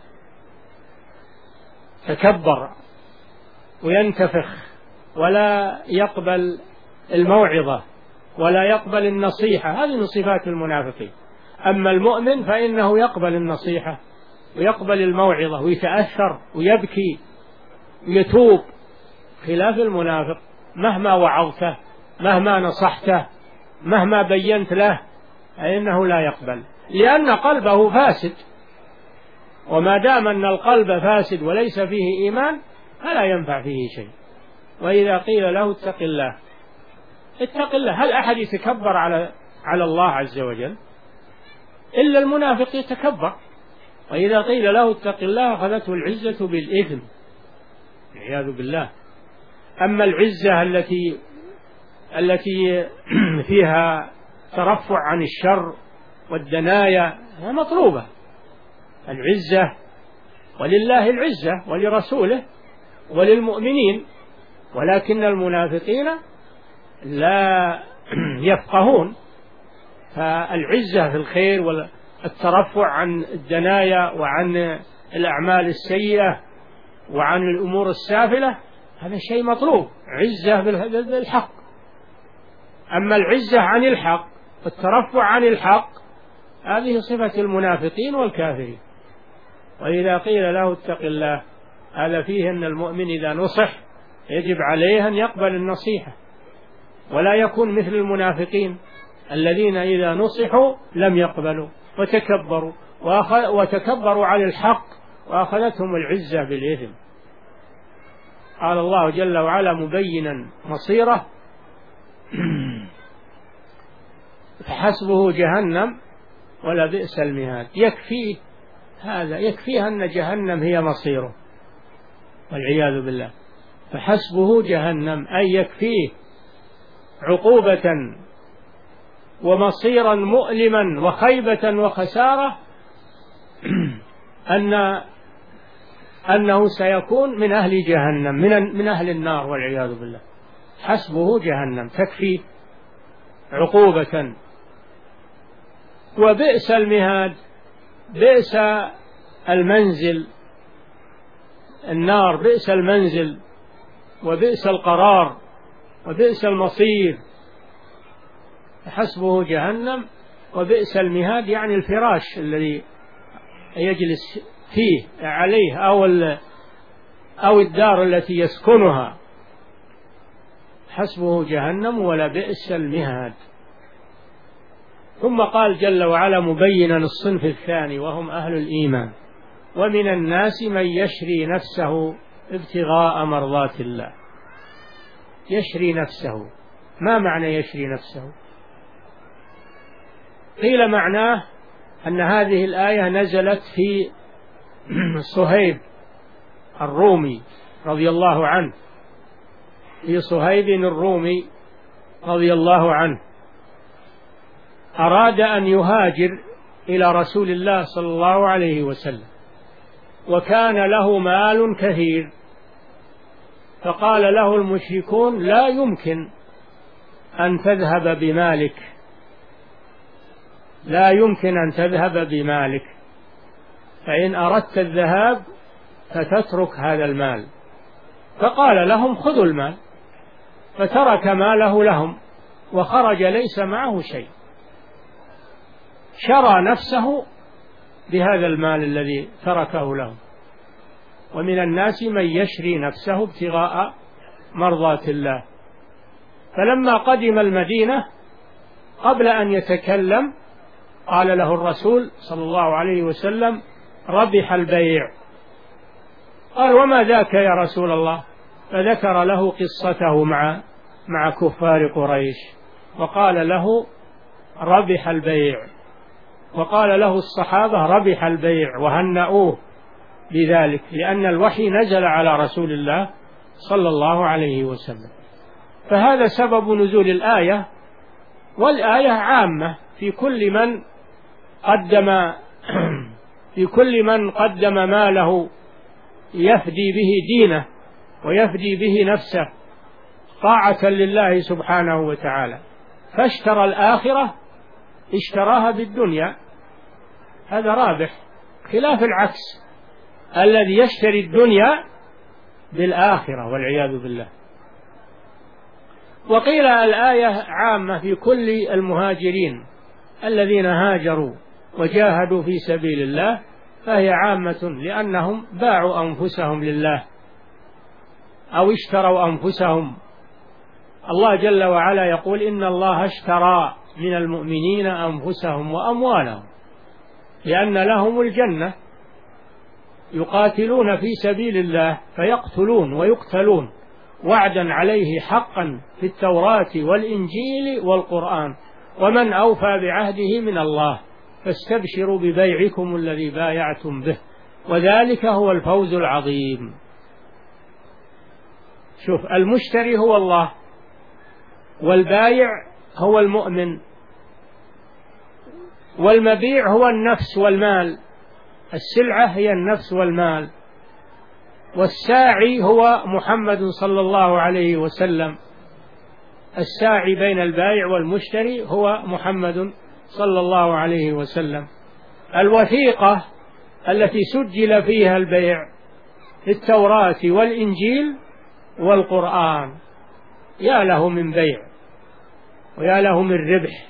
تكبر وينتفخ ولا يقبل الموعظة ولا يقبل النصيحة. هذه من صفات المنافقين. أما المؤمن فإنه يقبل النصيحة ويقبل الموعظة ويتأثر ويبكي ويتوب، خلاف المنافق مهما وعظته مهما نصحته مهما بينت له فإنه لا يقبل، لأن قلبه فاسد، وما دام أن القلب فاسد وليس فيه إيمان فلا ينفع فيه شيء. وإذا قيل له اتق الله اتق الله، هل أحد يتكبر على على الله عز وجل؟ إلا المنافق يتكبر. وإذا قيل له اتق الله أخذته العزة بالإثم والعياذ بالله. أما العزة التي التي فيها ترفع عن الشر والدنايا هي مطلوبة، العزة ولله العزة ولرسوله وللمؤمنين، ولكن المنافقين لا يفقهون، فالعزة في الخير والترفع عن الدنايا وعن الأعمال السيئة وعن الأمور السافلة هذا شيء مطلوب، عزة بالحق. أما العزة عن الحق والترفع عن الحق هذه صفة المنافقين والكافرين. وإذا قيل له اتق الله هذا فيه أن المؤمن إذا نصح يجب عليه أن يقبل النصيحة ولا يكون مثل المنافقين الذين إذا نصحوا لم يقبلوا وتكبروا وتكبروا على الحق وأخذتهم العزة بالإثم. قال الله جل وعلا مبينا مصيره فحسبه جهنم ولبئس المهاد. يكفيه هذا، يكفيه أن جهنم هي مصيره والعياذ بالله. فحسبه جهنم أي يكفيه عقوبة ومصيرا مؤلما وخيبة وخسارة أن أنه سيكون من أهل جهنم من من أهل النار والعياذ بالله. حسبه جهنم تكفي عقوبة. وبئس المهاد، بئس المنزل، النار بئس المنزل وبئس القرار وبئس المصير. حسبه جهنم وبئس المهاد يعني الفراش الذي يجلس فيه عليه أو أو الدار التي يسكنها. حسبه جهنم ولبئس المهاد. ثم قال جل وعلا مبينا الصنف الثاني وهم أهل الإيمان ومن الناس من يشري نفسه ابتغاء مرضات الله. يشري نفسه، ما معنى يشري نفسه؟ قيل معناه أن هذه الآية نزلت في صهيب الرومي رضي الله عنه، في صهيب الرومي رضي الله عنه أراد أن يهاجر إلى رسول الله صلى الله عليه وسلم وكان له مال كثير، فقال له المشركون لا يمكن أن تذهب بمالك، لا يمكن أن تذهب بمالك، فإن أردت الذهاب فتترك هذا المال. فقال لهم خذوا المال، فترك ماله لهم وخرج ليس معه شيء، شرى نفسه بهذا المال الذي تركه لهم. ومن الناس من يشري نفسه ابتغاء مرضات الله. فلما قدم المدينة قبل أن يتكلم قال له الرسول صلى الله عليه وسلم ربح البيع. قال وما ذاك يا رسول الله؟ فذكر له قصته مع مع كفار قريش وقال له ربح البيع، وقال له الصحابة ربح البيع وهنأوه بذلك، لأن الوحي نزل على رسول الله صلى الله عليه وسلم. فهذا سبب نزول الآية، والآية عامة في كل من قدم في كل من قدم ماله يفدي به دينه ويفدي به نفسه طاعة لله سبحانه وتعالى، فاشترى الآخرة اشتراها بالدنيا، هذا رابح، خلاف العكس الذي يشتري الدنيا بالآخرة والعياذ بالله. وقيل الآية عامة في كل المهاجرين الذين هاجروا وجاهدوا في سبيل الله فهي عامة، لأنهم باعوا أنفسهم لله أو اشتروا أنفسهم. الله جل وعلا يقول إن الله اشترى من المؤمنين أنفسهم وأموالهم لأن لهم الجنة، يقاتلون في سبيل الله فيقتلون ويقتلون وعدا عليه حقا في التوراة والإنجيل والقرآن، ومن أوفى بعهده من الله، فاستبشروا ببيعكم الذي بايعتم به، وذلك هو الفوز العظيم. شوف، المشتري هو الله، والبايع هو المؤمن، والمبيع هو النفس والمال، السلعة هي النفس والمال، والساعي هو محمد صلى الله عليه وسلم. الساعي بين البائع والمشتري هو محمد صلى الله عليه وسلم. الوثيقة التي سجل فيها البيع في التوراة والإنجيل والقرآن، يا له من بيع ويا له من ربح.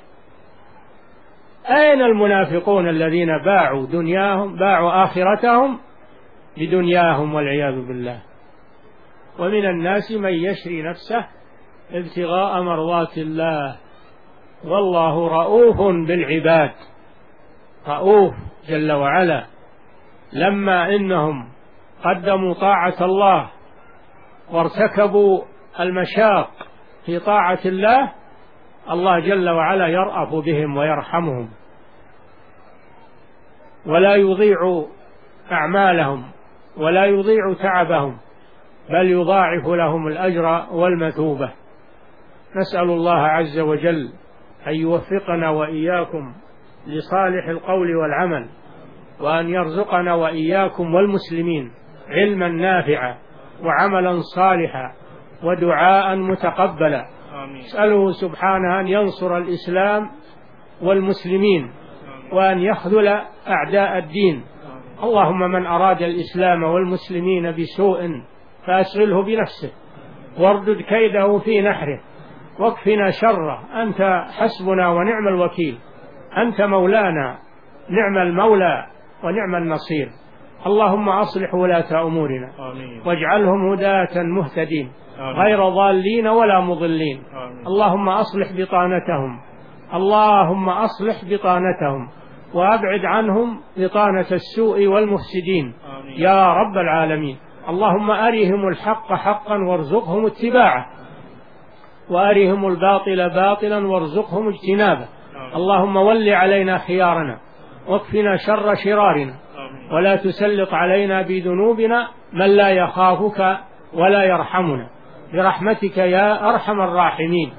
أين المنافقون الذين باعوا دنياهم، باعوا آخرتهم بدنياهم والعياذ بالله؟ ومن الناس من يشري نفسه ابتغاء مرضات الله والله رؤوف بالعباد. رؤوف جل وعلا، لما إنهم قدموا طاعة الله وارتكبوا المشاق في طاعة الله، الله جل وعلا يرأف بهم ويرحمهم ولا يضيع أعمالهم ولا يضيع تعبهم، بل يضاعف لهم الأجر والمثوبة. نسأل الله عز وجل أن يوفقنا وإياكم لصالح القول والعمل، وأن يرزقنا وإياكم والمسلمين علما نافعا وعملا صالحا ودعاء متقبلا. أسأله سبحانه أن ينصر الإسلام والمسلمين وأن يخذل أعداء الدين. اللهم من أراد الإسلام والمسلمين بسوء فأشغله بنفسه واردد كيده في نحره واكفنا شره، أنت حسبنا ونعم الوكيل، أنت مولانا نعم المولى ونعم النصير. اللهم أصلح ولاة أمورنا واجعلهم هداة مهتدين غير ضالين ولا مضلين. اللهم أصلح بطانتهم، اللهم أصلح بطانتهم وأبعد عنهم بطانة السوء والمفسدين يا رب العالمين. اللهم أرهم الحق حقا وارزقهم اتباعه، وأرهم الباطل باطلا وارزقهم اجتنابه. اللهم ول علينا خيارنا واكفنا شر شرارنا، ولا تسلط علينا بذنوبنا من لا يخافك ولا يرحمنا، برحمتك يا أرحم الراحمين.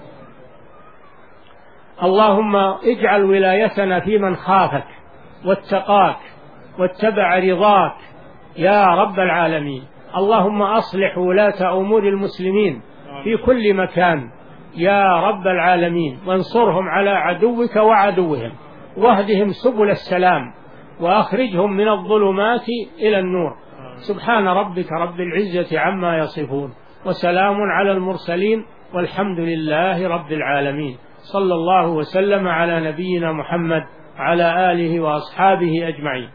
اللهم اجعل ولايتنا في من خافك واتقاك واتبع رضاك يا رب العالمين. اللهم أصلح ولاة أمور المسلمين في كل مكان يا رب العالمين، وانصرهم على عدوك وعدوهم، واهدهم سبل السلام، وأخرجهم من الظلمات إلى النور. سبحان ربك رب العزة عما يصفون، وسلام على المرسلين، والحمد لله رب العالمين. صلى الله وسلم على نبينا محمد على آله وأصحابه أجمعين.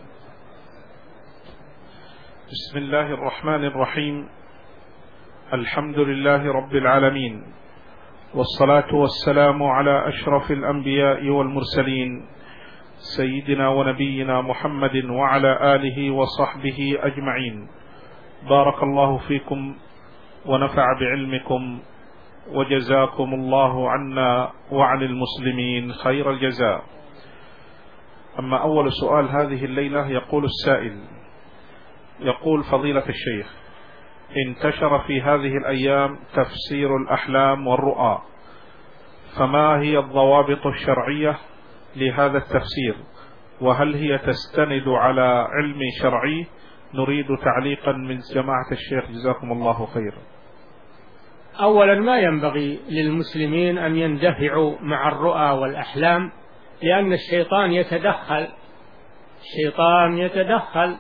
بسم الله الرحمن الرحيم. الحمد لله رب العالمين، والصلاة والسلام على أشرف الأنبياء والمرسلين سيدنا ونبينا محمد وعلى آله وصحبه أجمعين. بارك الله فيكم ونفع بعلمكم، وجزاكم الله عنا وعن المسلمين خير الجزاء. أما أول سؤال هذه الليلة، يقول السائل: يقول فضيلة الشيخ، انتشر في هذه الأيام تفسير الأحلام والرؤى، فما هي الضوابط الشرعية لهذا التفسير؟ وهل هي تستند على علم شرعي؟ نريد تعليقا من جماعة الشيخ جزاكم الله خيرا. أولا، ما ينبغي للمسلمين أن يندفعوا مع الرؤى والأحلام، لأن الشيطان يتدخل الشيطان يتدخل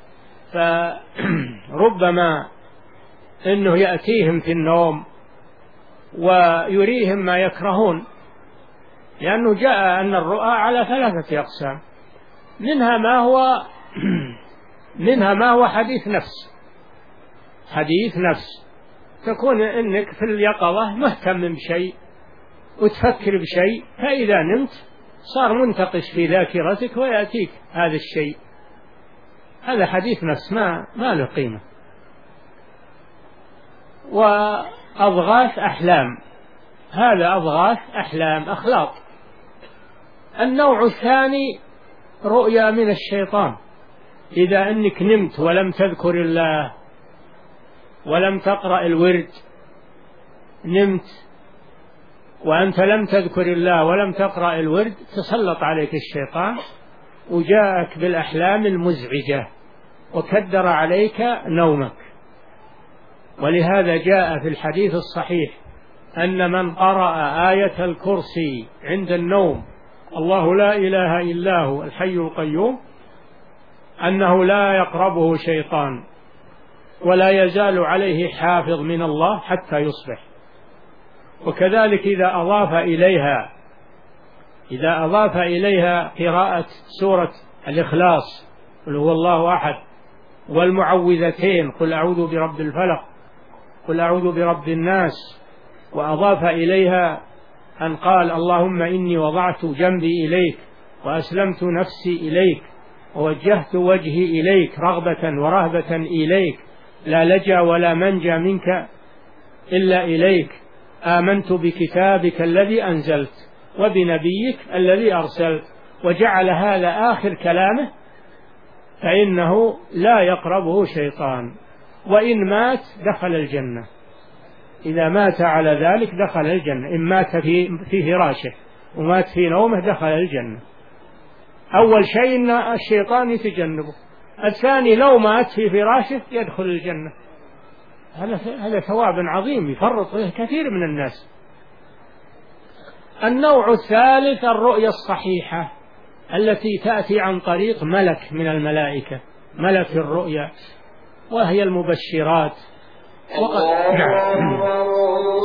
فربما أنه يأتيهم في النوم ويريهم ما يكرهون، لأنه جاء أن الرؤى على ثلاثة أقسام: منها ما هو منها ما هو حديث نفس، حديث نفس تكون إنك في اليقظة مهتم بشيء وتفكر بشيء، فإذا نمت صار منتقش في ذاكرتك ويأتيك هذا الشيء، هذا حديث نفس ما ما له قيمة. وأضغاث أحلام، هذا أضغاث أحلام أخلاق. النوع الثاني رؤيا من الشيطان، إذا أنك نمت ولم تذكر الله ولم تقرأ الورد، نمت وأنت لم تذكر الله ولم تقرأ الورد، تسلط عليك الشيطان وجاءك بالأحلام المزعجة وكدر عليك نومك. ولهذا جاء في الحديث الصحيح أن من قرأ آية الكرسي عند النوم، الله لا إله إلا هو الحي القيوم، أنه لا يقربه شيطان ولا يزال عليه حافظ من الله حتى يصبح. وكذلك إذا أضاف إليها إذا أضاف إليها قراءة سورة الإخلاص قل هو الله أحد، والمعوذتين قل أعوذ برب الفلق قل أعوذ برب الناس، وأضاف إليها أن قال اللهم إني وضعت جنبي إليك وأسلمت نفسي إليك ووجهت وجهي إليك رغبة ورهبة إليك، لا لجأ ولا منجى منك إلا إليك، آمنت بكتابك الذي أنزلت وبنبيك الذي أرسلت، وجعل هذا آخر كلامه، فإنه لا يقربه شيطان، وإن مات دخل الجنة. إذا مات على ذلك دخل الجنة، إن مات في في فراشه ومات في نومه دخل الجنة. أول شيء إن الشيطان يتجنبه، الثاني لو مات في فراشه يدخل الجنة. هذا هذا ثواب عظيم يفرط فيه كثير من الناس. النوع الثالث الرؤيا الصحيحة التي تأتي عن طريق ملك من الملائكة، ملك الرؤيا، وهي المبشرات. وقد